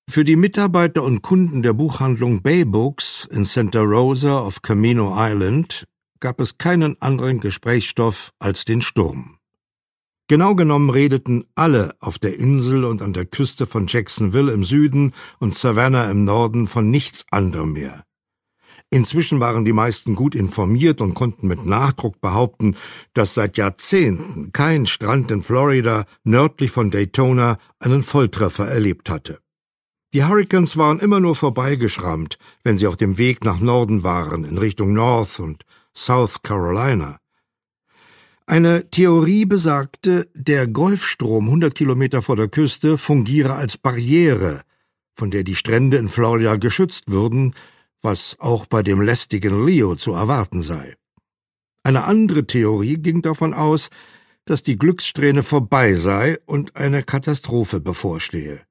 Für die Mitarbeiter und Kunden der Buchhandlung Bay Books in Santa Rosa auf Camino Island gab es keinen anderen Gesprächsstoff als den Sturm. Genau genommen redeten alle auf der Insel und an der Küste von Jacksonville im Süden und Savannah im Norden von nichts anderem mehr. Inzwischen waren die meisten gut informiert und konnten mit Nachdruck behaupten, dass seit Jahrzehnten kein Strand in Florida nördlich von Daytona einen Volltreffer erlebt hatte. Die Hurrikans waren immer nur vorbeigeschrammt, wenn sie auf dem Weg nach Norden waren, in Richtung North und South Carolina. Eine Theorie besagte, der Golfstrom 100 Kilometer vor der Küste fungiere als Barriere, von der die Strände in Florida geschützt würden, was auch bei dem lästigen Leo zu erwarten sei. Eine andere Theorie ging davon aus, dass die Glückssträhne vorbei sei und eine Katastrophe bevorstehe.